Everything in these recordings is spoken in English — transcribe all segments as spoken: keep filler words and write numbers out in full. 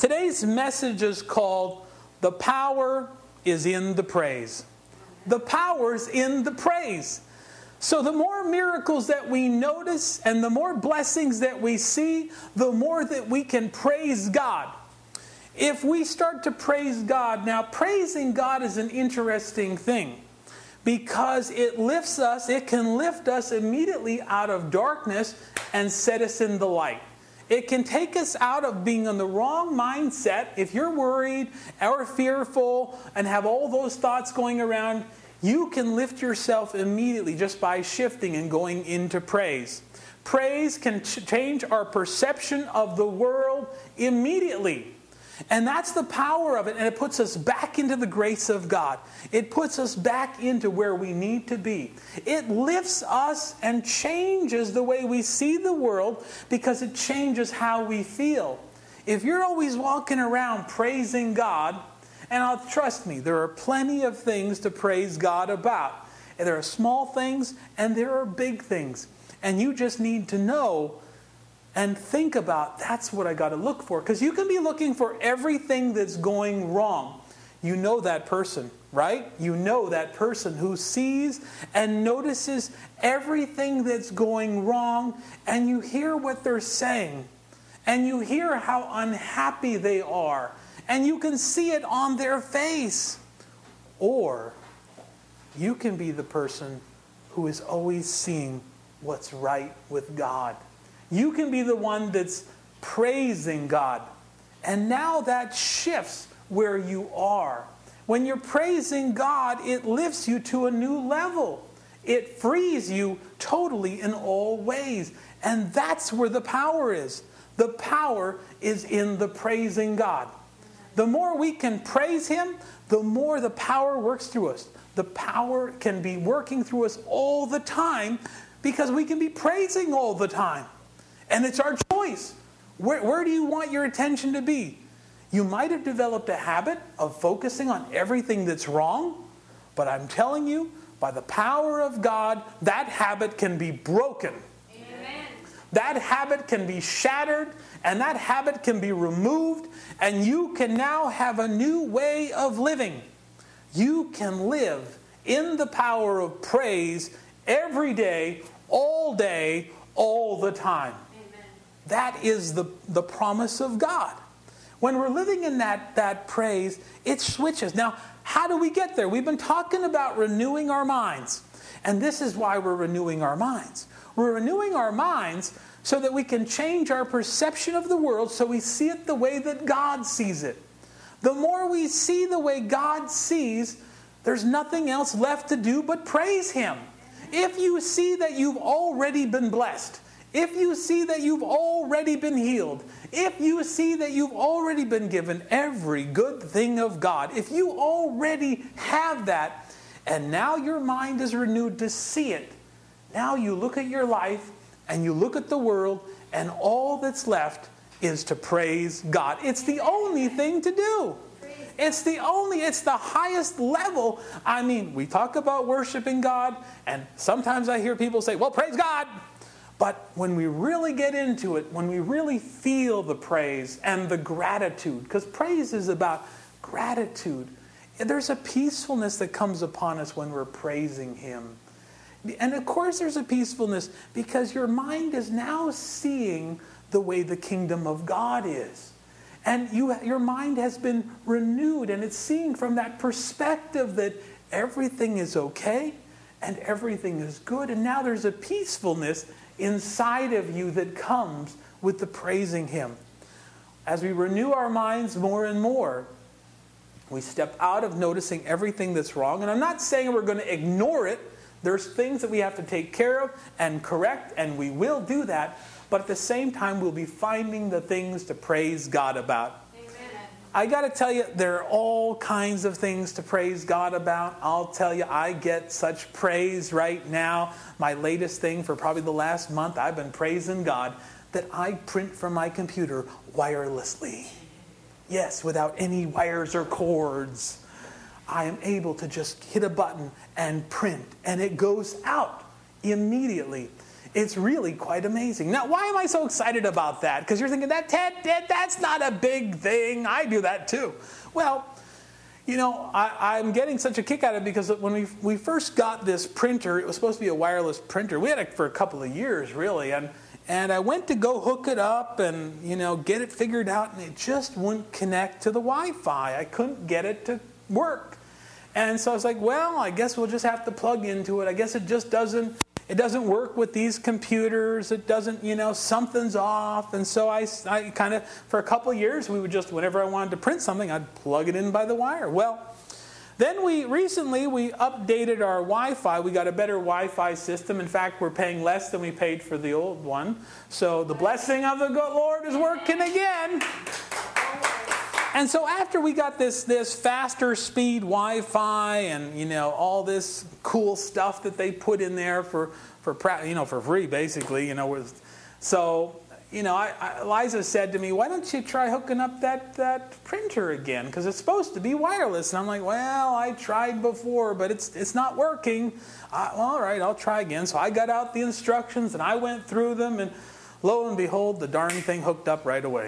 Today's message is called "The Power is in the Praise." The power is in the praise. So the more miracles that we notice and the more blessings that we see, the more that we can praise God. If we start to praise God, now praising God is an interesting thing because it lifts us, it can lift us immediately out of darkness and set us in the light. It can take us out of being in the wrong mindset. If you're worried or fearful and have all those thoughts going around, you can lift yourself immediately just by shifting and going into praise. Praise can ch- change our perception of the world immediately. And that's the power of it. And it puts us back into the grace of God. It puts us back into where we need to be. It lifts us and changes the way we see the world because it changes how we feel. If you're always walking around praising God, and I'll, trust me, there are plenty of things to praise God about. And there are small things and there are big things. And you just need to know and think about, that's what I got to look for. Because you can be looking for everything that's going wrong. You know that person, right? You know that person who sees and notices everything that's going wrong. And you hear what they're saying. And you hear how unhappy they are. And you can see it on their face. Or you can be the person who is always seeing what's right with God. You can be the one that's praising God. And now that shifts where you are. When you're praising God, it lifts you to a new level. It frees you totally in all ways. And that's where the power is. The power is in the praising God. The more we can praise Him, the more the power works through us. The power can be working through us all the time because we can be praising all the time. And it's our choice. Where, where do you want your attention to be? You might have developed a habit of focusing on everything that's wrong, but I'm telling you, by the power of God, that habit can be broken. Amen. That habit can be shattered, and that habit can be removed, and you can now have a new way of living. You can live in the power of praise every day, all day, all the time. That is the, the promise of God. When we're living in that, that praise, it switches. Now, how do we get there? We've been talking about renewing our minds. And this is why we're renewing our minds. We're renewing our minds so that we can change our perception of the world so we see it the way that God sees it. The more we see the way God sees, there's nothing else left to do but praise Him. If you see that you've already been blessed, if you see that you've already been healed, if you see that you've already been given every good thing of God, if you already have that, and now your mind is renewed to see it, now you look at your life and you look at the world, and all that's left is to praise God. It's the only thing to do. It's the only, it's the highest level. I mean, we talk about worshiping God, and sometimes I hear people say, well, praise God. But when we really get into it, when we really feel the praise and the gratitude, because praise is about gratitude, there's a peacefulness that comes upon us when we're praising Him. And of course there's a peacefulness because your mind is now seeing the way the kingdom of God is. And you, your mind has been renewed, and it's seeing from that perspective that everything is okay and everything is good. And now there's a peacefulness inside of you that comes with the praising Him. As we renew our minds more and more, we step out of noticing everything that's wrong. And I'm not saying we're going to ignore it. There's things that we have to take care of and correct, and we will do that. But at the same time, we'll be finding the things to praise God about. I got to tell you, there are all kinds of things to praise God about. I'll tell you, I get such praise right now. My latest thing for probably the last month, I've been praising God that I print from my computer wirelessly. Yes, without any wires or cords. I am able to just hit a button and print, and it goes out immediately. It's really quite amazing. Now, why am I so excited about that? Because you're thinking, that, Ted, Ted, that's not a big thing. I do that too. Well, you know, I, I'm getting such a kick out of it because when we we first got this printer, it was supposed to be a wireless printer. We had it for a couple of years, really. And and I went to go hook it up and, you know, get it figured out, and it just wouldn't connect to the Wi-Fi. I couldn't get it to work. And so I was like, well, I guess we'll just have to plug into it. I guess it just doesn't, it doesn't work with these computers. It doesn't, you know, something's off. And so I, I kind of, for a couple of years, we would just, whenever I wanted to print something, I'd plug it in by the wire. Well, then we, recently, we updated our Wi-Fi. We got a better Wi-Fi system. In fact, we're paying less than we paid for the old one. So the blessing of the Lord is working again. And so after we got this this faster speed Wi-Fi and, you know, all this cool stuff that they put in there for, for you know, for free, basically, you know, with, so, you know, I, I, Liza said to me, why don't you try hooking up that, that printer again? Because it's supposed to be wireless. And I'm like, well, I tried before, but it's it's not working. I, well, all right, I'll try again. So I got out the instructions and I went through them, and lo and behold, the darn thing hooked up right away.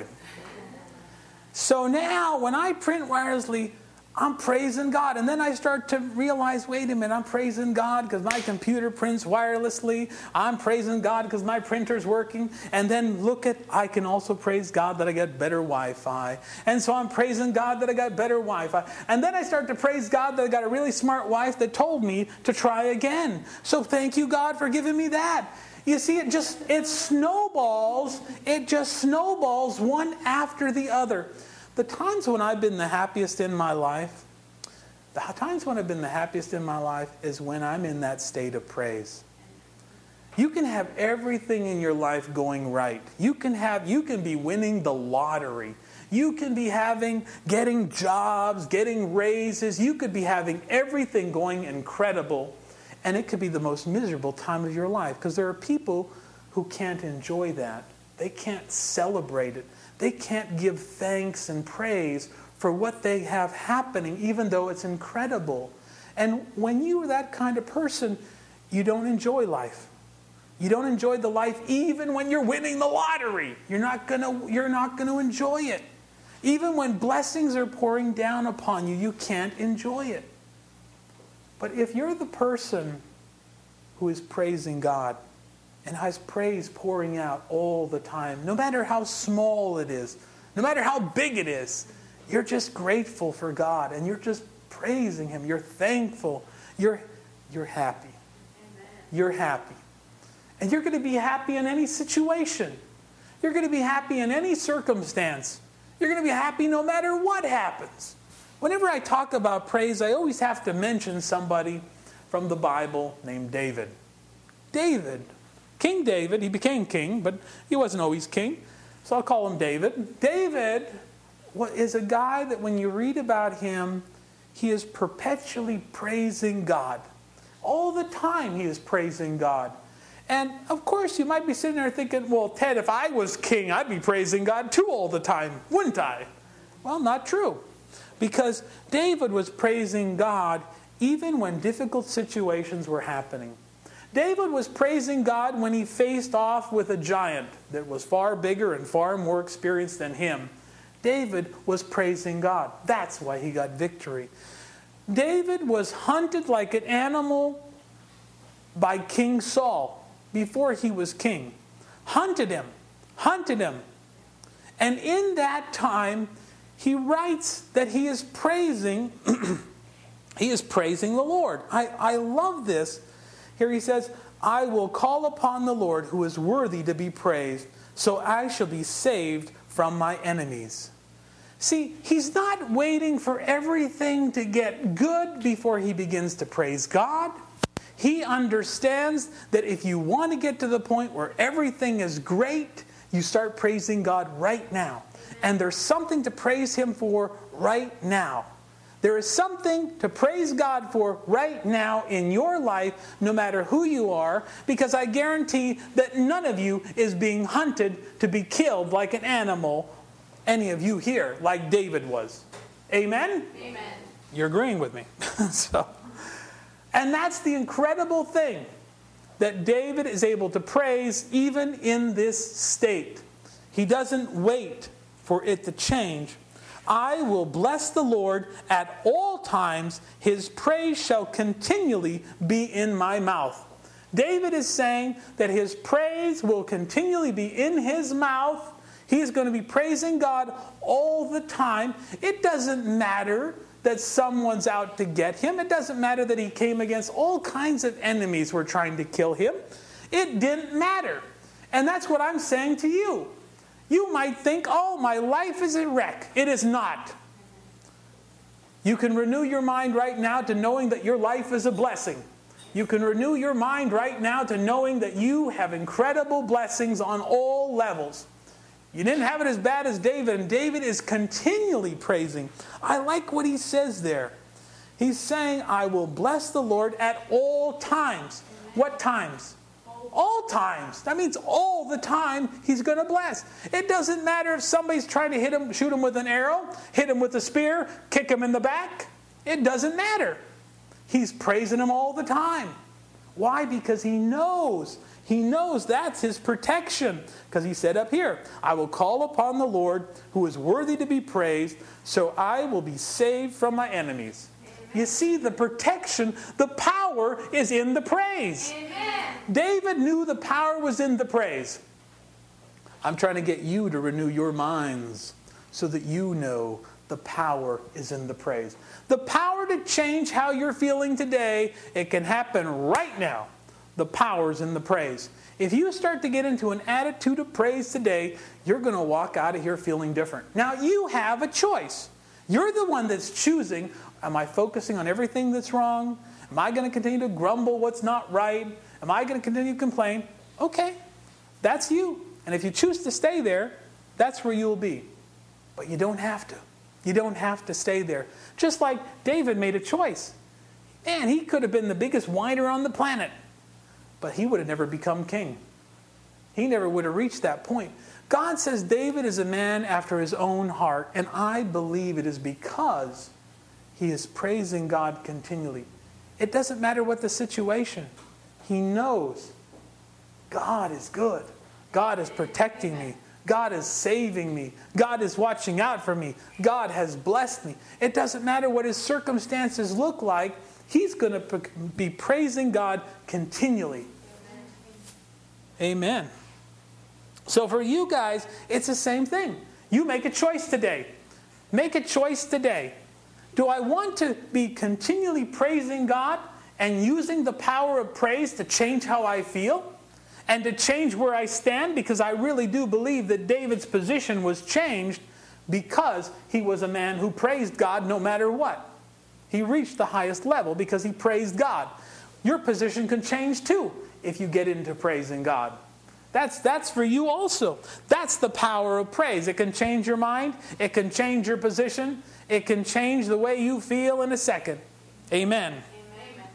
So now, when I print wirelessly, I'm praising God. And then I start to realize, wait a minute, I'm praising God because my computer prints wirelessly. I'm praising God because my printer's working. And then look at, I can also praise God that I got better Wi-Fi. And so I'm praising God that I got better Wi-Fi. And then I start to praise God that I got a really smart wife that told me to try again. So thank you, God, for giving me that. You see, it just, it snowballs. It just snowballs one after the other. The times when I've been the happiest in my life, the times when I've been the happiest in my life is when I'm in that state of praise. You can have everything in your life going right. You can have, you can be winning the lottery. You can be having, getting jobs, getting raises. You could be having everything going incredible. And it could be the most miserable time of your life because there are people who can't enjoy that. They can't celebrate it. They can't give thanks and praise for what they have happening, even though it's incredible. And when you're that kind of person, you don't enjoy life. You don't enjoy the life even when you're winning the lottery. You're not gonna, you're not gonna enjoy it. Even when blessings are pouring down upon you, you can't enjoy it. But if you're the person who is praising God, and has praise pouring out all the time, no matter how small it is, no matter how big it is, you're just grateful for God, and you're just praising Him. You're thankful. You're, you're happy. Amen. You're happy. And you're going to be happy in any situation. You're going to be happy in any circumstance. You're going to be happy no matter what happens. Whenever I talk about praise, I always have to mention somebody from the Bible named David. David. King David, he became king, but he wasn't always king. So I'll call him David. David is a guy that when you read about him, he is perpetually praising God. All the time he is praising God. And of course you might be sitting there thinking, well, Ted, if I was king, I'd be praising God too all the time, wouldn't I? Well, not true. Because David was praising God even when difficult situations were happening. David was praising God when he faced off with a giant that was far bigger and far more experienced than him. David was praising God. That's why he got victory. David was hunted like an animal by King Saul before he was king. Hunted him. Hunted him. And in that time, he writes that he is praising, he is praising the Lord. I, I love this. Here he says, I will call upon the Lord who is worthy to be praised, so I shall be saved from my enemies. See, he's not waiting for everything to get good before he begins to praise God. He understands that if you want to get to the point where everything is great, you start praising God right now. And there's something to praise Him for right now. There is something to praise God for right now in your life, no matter who you are, because I guarantee that none of you is being hunted to be killed like an animal, any of you here, like David was. Amen? Amen. You're agreeing with me. so, and that's the incredible thing. that David is able to praise even in this state. He doesn't wait for it to change. I will bless the Lord at all times. His praise shall continually be in my mouth. David is saying that his praise will continually be in his mouth. He's going to be praising God all the time. It doesn't matter that someone's out to get him. It doesn't matter that he came against all kinds of enemies who were trying to kill him. It didn't matter. And that's what I'm saying to you. You might think, oh, my life is a wreck. It is not. You can renew your mind right now to knowing that your life is a blessing. You can renew your mind right now to knowing that you have incredible blessings on all levels. You didn't have it as bad as David, and David is continually praising. I like what he says there. He's saying, I will bless the Lord at all times. What times? All times. That means all the time he's going to bless. It doesn't matter if somebody's trying to hit him, shoot him with an arrow, hit him with a spear, kick him in the back. It doesn't matter. He's praising him all the time. Why? Because he knows. He knows that's his protection. Because he said up here, I will call upon the Lord who is worthy to be praised, so I will be saved from my enemies. You see, the protection, the power is in the praise. Amen. David knew the power was in the praise. I'm trying to get you to renew your minds so that you know the power is in the praise. The power to change how you're feeling today, it can happen right now. The power's in the praise. If you start to get into an attitude of praise today, you're going to walk out of here feeling different. Now, you have a choice. You're the one that's choosing, am I focusing on everything that's wrong? Am I going to continue to grumble what's not right? Am I going to continue to complain? Okay, that's you. And if you choose to stay there, that's where you'll be. But you don't have to. You don't have to stay there. Just like David made a choice. Man, he could have been the biggest whiner on the planet. But he would have never become king. He never would have reached that point. God says David is a man after his own heart. And I believe it is because he is praising God continually. It doesn't matter what the situation. He knows God is good. God is protecting me. God is saving me. God is watching out for me. God has blessed me. It doesn't matter what his circumstances look like. He's going to be praising God continually. Amen. So for you guys, it's the same thing. You make a choice today. Make a choice today. Do I want to be continually praising God and using the power of praise to change how I feel and to change where I stand? Because I really do believe that David's position was changed because he was a man who praised God no matter what. He reached the highest level because he praised God. Your position can change too if you get into praising God. That's, that's for you also. That's the power of praise. It can change your mind. It can change your position. It can change the way you feel in a second. Amen. Amen.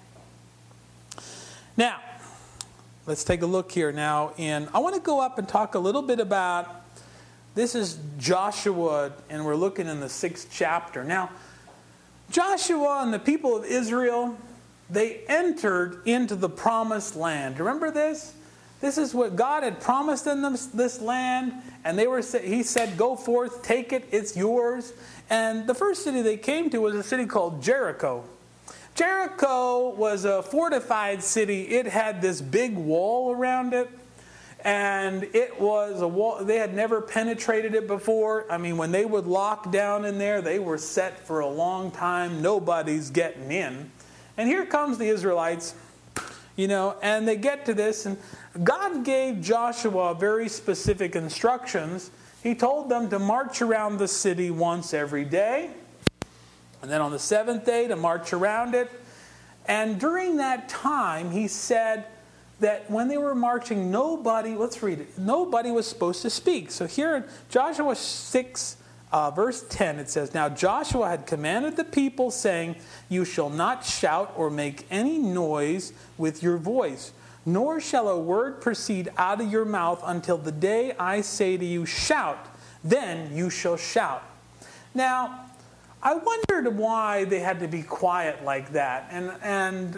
Now, let's take a look here now. In, I want to go up and talk a little bit about, this is Joshua, and we're looking in the sixth chapter. Now, Joshua and the people of Israel, they entered into the promised land. Remember this? This is what God had promised in them, this land. And they were. He said, go forth, take it, it's yours. And the first city they came to was a city called Jericho. Jericho was a fortified city. It had this big wall around it. And it was a wall. They had never penetrated it before. I mean, when they would lock down in there, they were set for a long time. Nobody's getting in. And here comes the Israelites, you know, and they get to this. And God gave Joshua very specific instructions. He told them to march around the city once every day. And then on the seventh day to march around it. And during that time, he said that when they were marching, nobody, let's read it, nobody was supposed to speak. So here in Joshua six, uh, verse ten, it says, now Joshua had commanded the people, saying, you shall not shout or make any noise with your voice, nor shall a word proceed out of your mouth until the day I say to you, shout, then you shall shout. Now, I wondered why they had to be quiet like that. And, and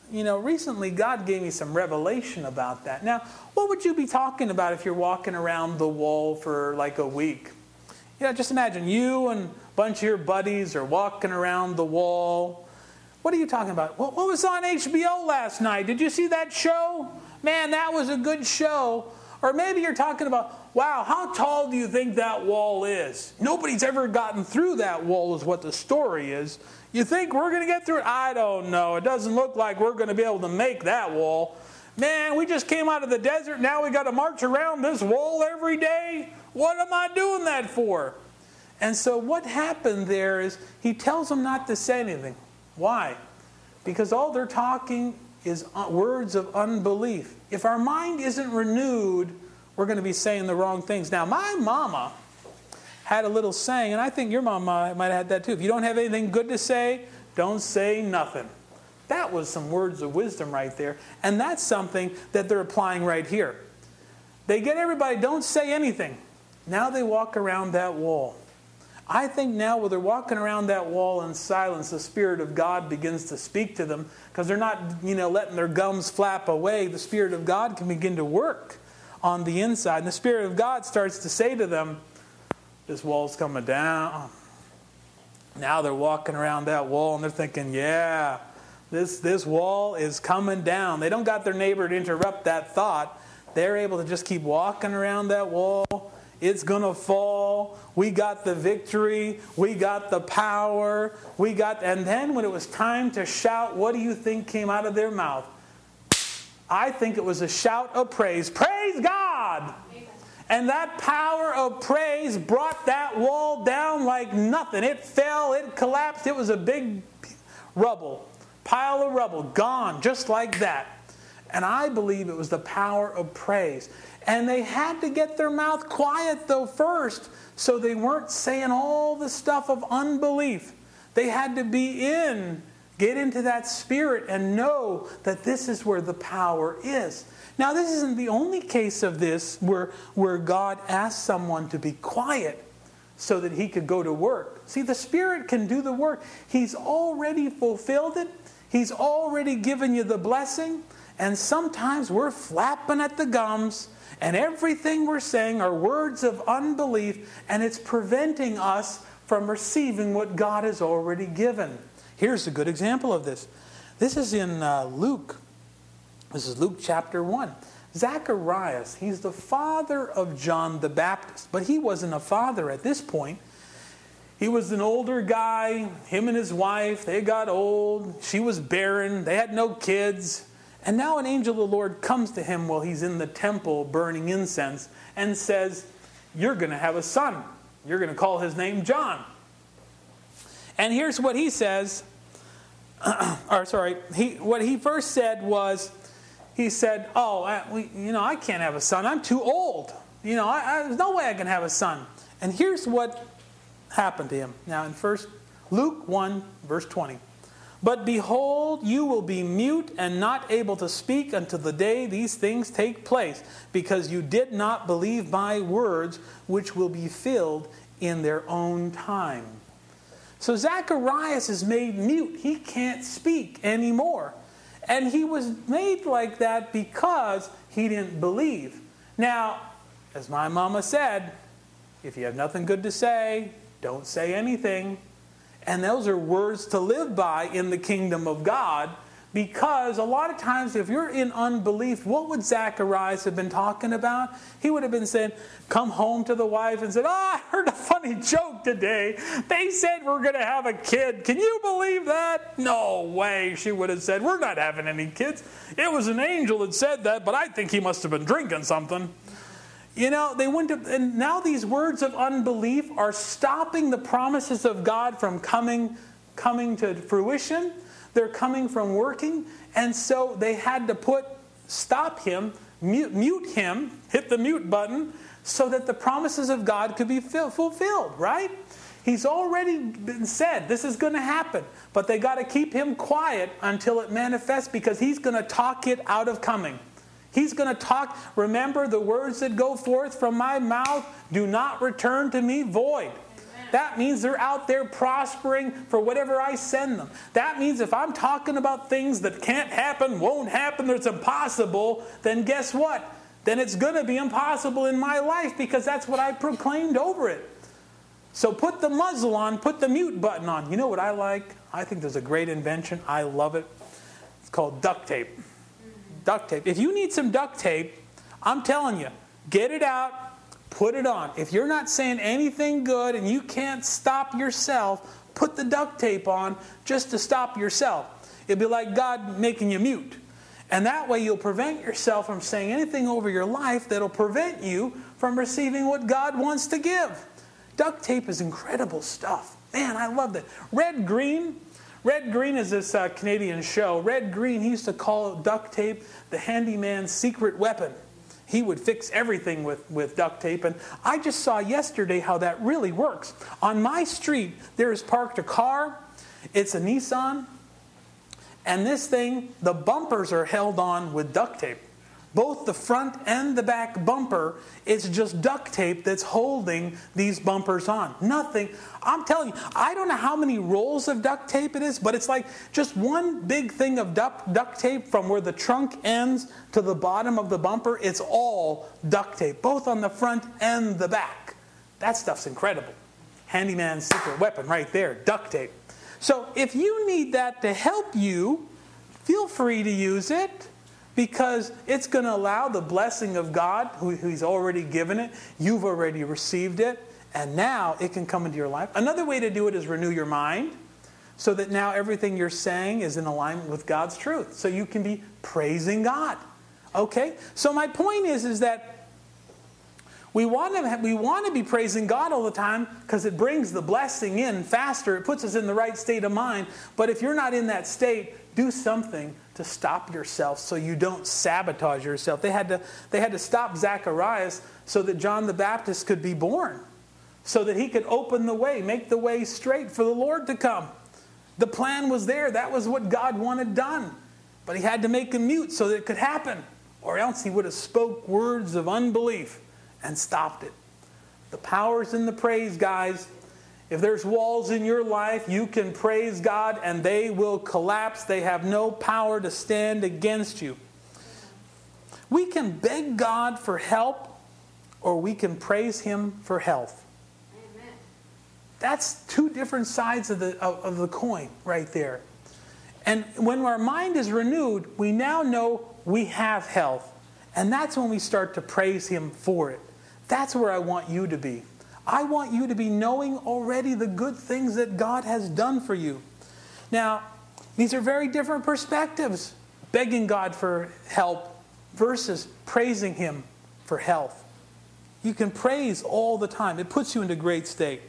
you know, recently God gave me some revelation about that. Now, what would you be talking about if you're walking around the wall for like a week? You know, just imagine you and a bunch of your buddies are walking around the wall. What are you talking about? What, what was on H B O last night? Did you see that show? Man, that was a good show. Or maybe you're talking about, wow, how tall do you think that wall is? Nobody's ever gotten through that wall is what the story is. You think we're going to get through it? I don't know. It doesn't look like we're going to be able to make that wall. Man, we just came out of the desert. Now we got to march around this wall every day. What am I doing that for? And so what happened there is he tells them not to say anything. Why? Because all they're talking is words of unbelief. If our mind isn't renewed, we're going to be saying the wrong things. Now, my mama had a little saying, and I think your mama might have had that too. If you don't have anything good to say, don't say nothing. That was some words of wisdom right there. And that's something that they're applying right here. They get everybody, don't say anything. Now they walk around that wall. I think now when they're walking around that wall in silence, the Spirit of God begins to speak to them because they're not, you know, letting their gums flap away. The Spirit of God can begin to work on the inside. And the Spirit of God starts to say to them, this wall's coming down. Now they're walking around that wall and they're thinking, yeah, this, this wall is coming down. They don't got their neighbor to interrupt that thought. They're able to just keep walking around that wall. It's going to fall. We got the victory. We got the power. We got, and then when it was time to shout, what do you think came out of their mouth? I think it was a shout of praise. Praise God! Amen. And that power of praise brought that wall down like nothing. It fell. It collapsed. It was a big rubble, pile of rubble, gone just like that. And I believe it was the power of praise. And they had to get their mouth quiet, though, first, so they weren't saying all the stuff of unbelief. They had to be in, get into that spirit, and know that this is where the power is. Now, this isn't the only case of this where, where God asked someone to be quiet so that he could go to work. See, the Spirit can do the work. He's already fulfilled it. He's already given you the blessing. And sometimes we're flapping at the gums, and everything we're saying are words of unbelief, and it's preventing us from receiving what God has already given. Here's a good example of this. This is in uh, Luke. This is Luke chapter one. Zacharias, he's the father of John the Baptist, but he wasn't a father at this point. He was an older guy. Him and his wife, they got old. She was barren. They had no kids. And now an angel of the Lord comes to him while he's in the temple burning incense and says, you're going to have a son. You're going to call his name John. And here's what he says. or sorry, he, what he first said was, he said, oh, I, we, you know, I can't have a son. I'm too old. You know, I, I, there's no way I can have a son. And here's what happened to him. Now in first Luke one, verse twenty. But behold, you will be mute and not able to speak until the day these things take place, because you did not believe my words, which will be filled in their own time. So Zacharias is made mute. He can't speak anymore. And he was made like that because he didn't believe. Now, as my mama said, if you have nothing good to say, don't say anything. And those are words to live by in the kingdom of God, because a lot of times if you're in unbelief, what would Zacharias have been talking about? He would have been saying, come home to the wife and said, oh, I heard a funny joke today. They said we're going to have a kid. Can you believe that? No way, she would have said. We're not having any kids. It was an angel that said that, but I think he must have been drinking something. You know, they went to, and now these words of unbelief are stopping the promises of God from coming, coming to fruition. They're coming from working. And so they had to put, stop him, mute, mute him, hit the mute button, so that the promises of God could be fulfilled, right? He's already been said, this is going to happen. But they got to keep him quiet until it manifests, because he's going to talk it out of coming. He's going to talk. Remember, the words that go forth from my mouth do not return to me void. Amen. That means they're out there prospering for whatever I send them. That means if I'm talking about things that can't happen, won't happen, that's impossible, then guess what? Then it's going to be impossible in my life because that's what I proclaimed over it. So put the muzzle on, put the mute button on. You know what I like? I think there's a great invention. I love it. It's called duct tape. Duct tape. If you need some duct tape, I'm telling you, get it out, put it on. If you're not saying anything good and you can't stop yourself, put the duct tape on just to stop yourself. It'd be like God making you mute. And that way you'll prevent yourself from saying anything over your life that'll prevent you from receiving what God wants to give. Duct tape is incredible stuff. Man, I love that. Red Green. Red Green is this uh, Canadian show. Red Green, he used to call duct tape the handyman's secret weapon. He would fix everything with, with duct tape. And I just saw yesterday how that really works. On my street, there is parked a car. It's a Nissan. And this thing, the bumpers are held on with duct tape. Both the front and the back bumper, it's just duct tape that's holding these bumpers on. Nothing. I'm telling you, I don't know how many rolls of duct tape it is, but it's like just one big thing of duct, duct tape from where the trunk ends to the bottom of the bumper. It's all duct tape, both on the front and the back. That stuff's incredible. Handyman's secret weapon right there, duct tape. So if you need that to help you, feel free to use it. Because it's going to allow the blessing of God, who He's already given it. You've already received it. And now it can come into your life. Another way to do it is renew your mind. So that now everything you're saying is in alignment with God's truth. So you can be praising God. Okay? So my point is, is that we want to have, we want to be praising God all the time because it brings the blessing in faster. It puts us in the right state of mind. But if you're not in that state, do something to stop yourself so you don't sabotage yourself. They had to, they had to stop Zacharias so that John the Baptist could be born. So that he could open the way, make the way straight for the Lord to come. The plan was there. That was what God wanted done. But he had to make him mute so that it could happen. Or else he would have spoke words of unbelief and stopped it. The power's in the praise, guys. If there's walls in your life, you can praise God and they will collapse. They have no power to stand against you. We can beg God for help or we can praise Him for health. Amen. That's two different sides of the, of, of the coin right there. And when our mind is renewed, we now know we have health. And that's when we start to praise Him for it. That's where I want you to be. I want you to be knowing already the good things that God has done for you. Now, these are very different perspectives. Begging God for help versus praising Him for health. You can praise all the time. It puts you into great state.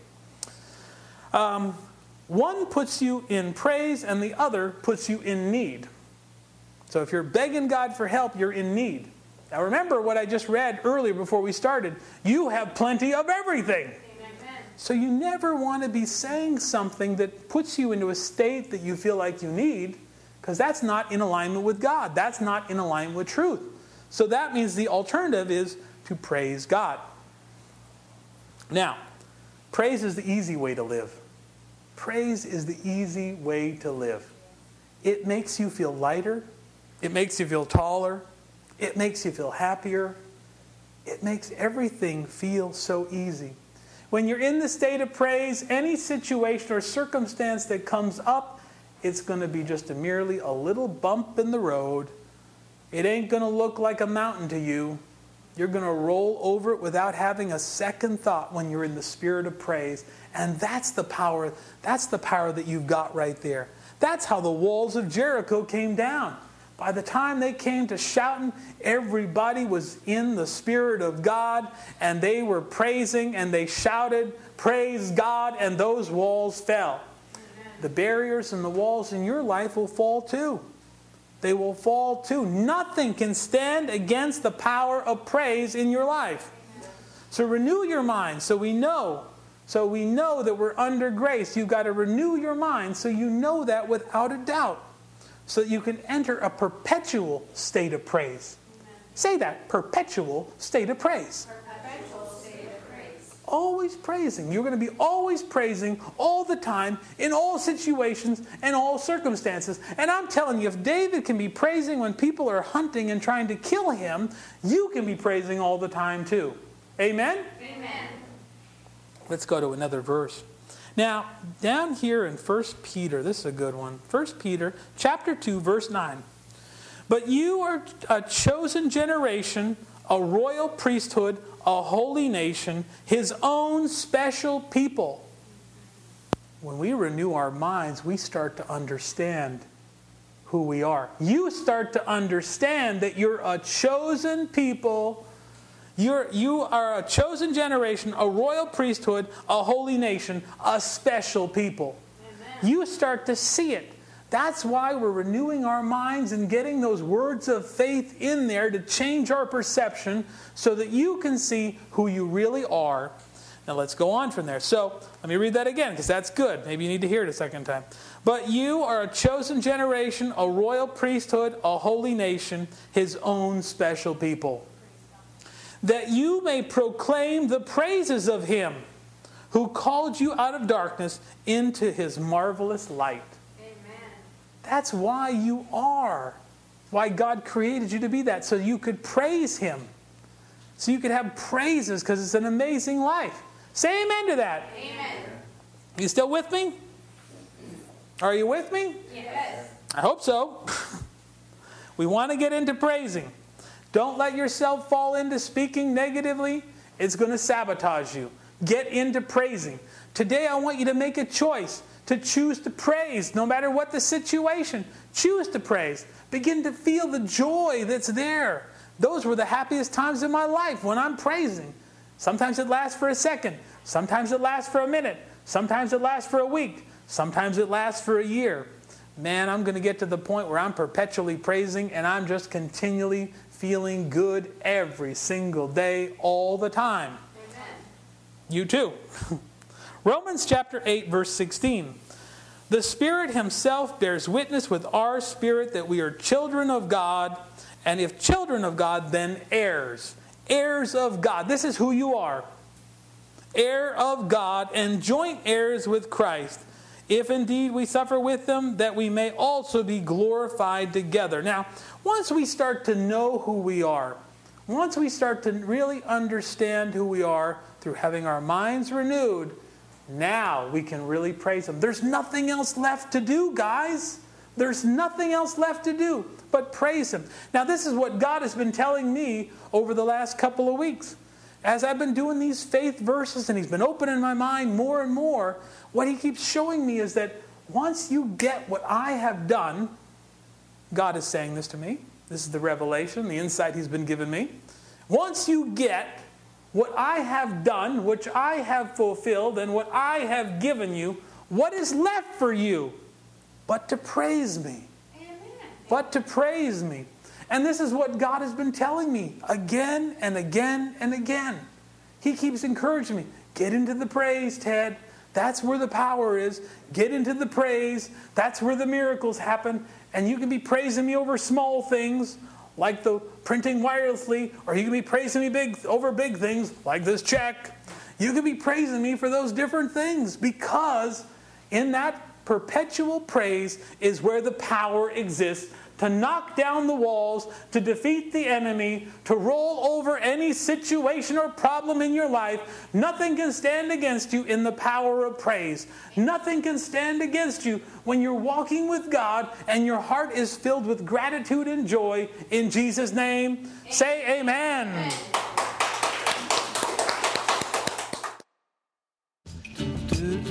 Um, one puts you in praise and the other puts you in need. So if you're begging God for help, you're in need. Now remember what I just read earlier before we started. You have plenty of everything. Amen. So you never want to be saying something that puts you into a state that you feel like you need, because that's not in alignment with God. That's not in alignment with truth. So that means the alternative is to praise God. Now, praise is the easy way to live. Praise is the easy way to live. It makes you feel lighter. It makes you feel taller. It makes you feel happier. It makes everything feel so easy. When you're in the state of praise, any situation or circumstance that comes up, it's going to be just a merely a little bump in the road. It ain't going to look like a mountain to you. You're going to roll over it without having a second thought when you're in the spirit of praise. And that's the power, that's the power that you've got right there. That's how the walls of Jericho came down. By the time they came to shouting, everybody was in the Spirit of God, and they were praising, and they shouted, "Praise God," and those walls fell. Amen. The barriers and the walls in your life will fall too. They will fall too. Nothing can stand against the power of praise in your life. Amen. So renew your mind so we know. So we know that we're under grace. You've got to renew your mind so you know that without a doubt. So that you can enter a perpetual state of praise. Amen. Say that, perpetual state of praise. Perpetual state of praise. always praising. You're going to be always praising all the time, in all situations and all circumstances. And I'm telling you, if David can be praising when people are hunting and trying to kill him, you can be praising all the time too. Amen? Amen. Let's go to another verse. Now, down here in First Peter, this is a good one. First Peter chapter two, verse nine. But you are a chosen generation, a royal priesthood, a holy nation, his own special people. When we renew our minds, we start to understand who we are. You start to understand that you're a chosen people. You're, you are a chosen generation, a royal priesthood, a holy nation, a special people. Amen. You start to see it. That's why we're renewing our minds and getting those words of faith in there to change our perception so that you can see who you really are. Now let's go on from there. So let me read that again because that's good. Maybe you need to hear it a second time. But you are a chosen generation, a royal priesthood, a holy nation, his own special people, that you may proclaim the praises of him who called you out of darkness into his marvelous light. That's why you are. Why God created you to be that. So you could praise him. So you could have praises because it's an amazing life. Say amen to that. Amen. You still with me? Are you with me? Yes. I hope so. We want to get into praising. Don't let yourself fall into speaking negatively. It's going to sabotage you. Get into praising. Today I want you to make a choice to choose to praise no matter what the situation. Choose to praise. Begin to feel the joy that's there. Those were the happiest times in my life when I'm praising. Sometimes it lasts for a second. Sometimes it lasts for a minute. Sometimes it lasts for a week. Sometimes it lasts for a year. Man, I'm going to get to the point where I'm perpetually praising and I'm just continually feeling good every single day, all the time. Amen. You too. Romans chapter eight, verse sixteen. The Spirit himself bears witness with our spirit that we are children of God, and if children of God, then heirs. Heirs of God. This is who you are. Heir of God and joint heirs with Christ, if indeed we suffer with them, that we may also be glorified together. Now, once we start to know who we are, once we start to really understand who we are through having our minds renewed, now we can really praise him. There's nothing else left to do, guys. There's nothing else left to do but praise him. Now, this is what God has been telling me over the last couple of weeks. As I've been doing these faith verses and he's been opening my mind more and more, what he keeps showing me is that once you get what I have done, God is saying this to me. This is the revelation, the insight he's been giving me. Once you get what I have done, which I have fulfilled, and what I have given you, what is left for you but to praise me? Amen. But to praise me. And this is what God has been telling me again and again and again. He keeps encouraging me. Get into the praise, Ted. That's where the power is. Get into the praise. That's where the miracles happen. And you can be praising me over small things, like the printing wirelessly, or you can be praising me big over big things, like this check. You can be praising me for those different things, because in that perpetual praise is where the power exists to knock down the walls, to defeat the enemy, to roll over any situation or problem in your life. Nothing can stand against you in the power of praise. Nothing can stand against you when you're walking with God and your heart is filled with gratitude and joy. In Jesus' name, amen. Say amen. Amen.